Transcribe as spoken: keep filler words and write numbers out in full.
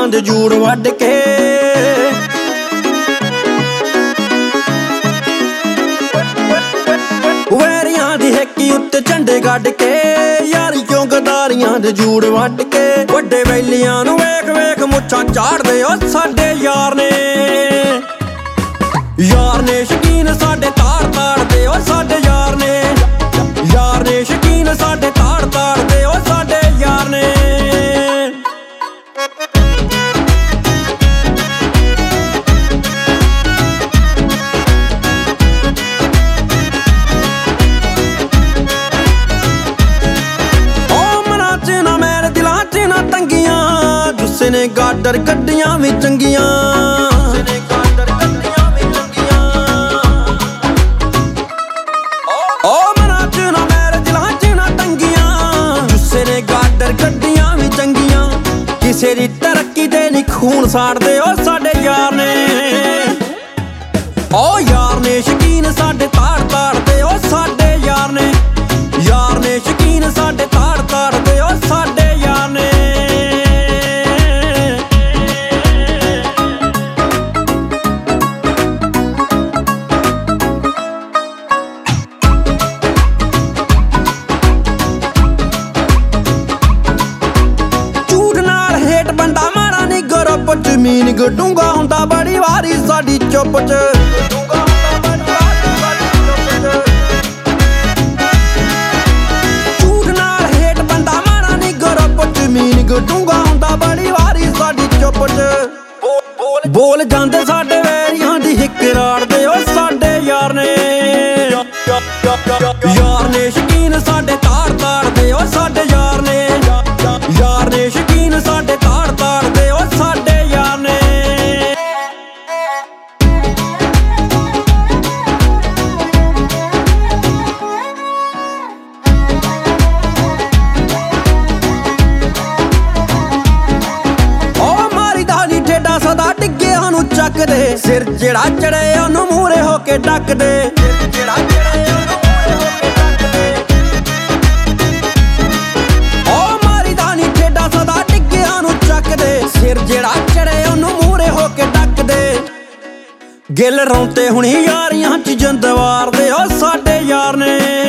ਗਦਾਰੀਆਂ ਦੇ ਜੂੜ ਵੱਢ ਕੇ। ਵੈਰੀਆਂ ਦੀ ਹੇਕੀ ਉੱਤੇ ਝੰਡੇ ਗੱਡ ਕੇ, ਯਾਰੀ ਕਿਉਂ ਗਦਾਰੀਆਂ ਦੇ ਜੂੜ ਵੱਢ ਕੇ। ਵੱਡੇ ਵੈਲੀਆਂ ਨੂੰ ਵੇਖ ਵੇਖ ਮੁੱਛਾਂ ਝਾੜਦੇ ਓ ਸਾਡੇ ਯਾਰ ਨੇ, ਯਾਰ ਨੇ ਸ਼ਕੀਨ ਸਾਡੇ ਤਾੜ ਤਾੜਦੇ ਓ ਸਾਡੇ ਯਾਰ ਨੇ, ਯਾਰ ਨੇ ਸ਼ਕੀਨ ਸਾਡੇ ਤਾੜ ਤਾੜਦੇ ਓ ਸਾਡੇ ਯਾਰ ਨੇ। ਗੁੱਸੇ ਨੇ ਗਾਡਰ ਕੱਢੀਆਂ ਵੀ ਚੰਗੀਆਂ, ਗੁੱਸੇ ਨੇ ਗਾਡਰ ਕੱਢੀਆਂ ਵੀ ਚੰਗੀਆਂ। ਓ ਮਨਾਂ ਚ ਨਾ ਮੇਰੇ ਦਿਲਾਂ ਚ ਨਾ ਤੰਗੀਆਂ, ਗੁੱਸੇ ਨੇ ਗਾਡਰ ਕੱਢੀਆਂ ਵੀ ਚੰਗੀਆਂ। ਕਿਸੇ ਦੀ ਤਰੱਕੀ ਤੇ ਨੀ ਖੂਨ ਸਾੜਦੇ ਓ ਸਾਡੇ ਯਾਰ ਨੇ, ਓ ਯਾਰ ਨੇ ਸ਼ਕੀਨ ਸਾਡੇ ਤਾੜ ਤਾੜਦੇ ਓ ਸਾਡੇ ਯਾਰ ਨੇ, ਯਾਰ ਨੇ ਸ਼ਕੀਨ ਸਾਡੇ ਤਾੜ ਤਾੜਦੇ ਓ ਸਾਡੇ ਯਾਰ ਨੇ। ਜ਼ਮੀਨ ਗਡੂੰਗਾ ਹੁੰਦਾ ਬੜੀ ਵਾਰੀ ਸਾਡੀ ਚੁੱਪ ਚ, ਝੂਠ ਨਾਲ ਹੇਠ ਬੰਦਾ ਮਾਰਾ ਨੀ ਗਰੁੱਪ ਚ, ਜ਼ਮੀਨ ਗਡੂੰਗਾ ਹੁੰਦਾ ਬੜੀ ਵਾਰੀ ਸਾਡੀ ਚੁੱਪ ਚ। ਬੋਲ ਜਾਂਦੇ ਸਾਡੇ ਵੈਰੀਆਂ ਦੀ ਹਿੱਕ ਰਾੜਦੇ ਓ ਸਾਡੇ ਯਾਰ ਨੇ, ਯਾਰ ਨੇ ਸ਼ਕੀਨ ਸਾਡੇ ਤਾੜ ਤਾੜਦੇ ਓ ਸਾਡੇ ਯਾਰ ਨੇ, ਯਾਰ ਨੇ ਸ਼ਕੀਨ ਸਾਡੇ ਤਾੜ ਤਾੜਦੇ ਓ ਸਾਡੇ ਯਾਰ ਨੇ। ਓ ਮਾਰੀ ਦਾ ਨੀ ਠੇਡਾ ਸਦਾ ਡਿੱਗਿਆਂ ਨੂੰ ਚੱਕਦੇ, ਸਿਰ ਜਿਹੜਾ ਚੜੇ ਉਹਨੂੰ ਮੂਹਰੇ ਹੋ ਕੇ ਡੱਕਦੇ, ਸਿਰ ਜਿਹੜਾ ਚੜੇ ਉਹਨੂੰ ਮੂਹਰੇ ਹੋ ਕੇ ਡੱਕਦੇ। ਓ ਮਾਰੀ ਦਾ ਨੀ ਠੇਡਾ ਸਦਾ ਡਿੱਗਿਆਂ ਨੂੰ ਚੱਕਦੇ, ਸਿਰ ਜਿਹੜਾ ਚੜੇ ਉਹਨੂੰ ਮੂਹਰੇ ਹੋ ਕੇ ਡੱਕਦੇ। ਗਿੱਲ ਰੌਂਤੇ ਹੁਣੀ ਯਾਰੀਆਂ ਚ ਜਿੰਦ ਵਾਰਦੇ ਓ ਸਾਡੇ ਯਾਰ ਨੇ।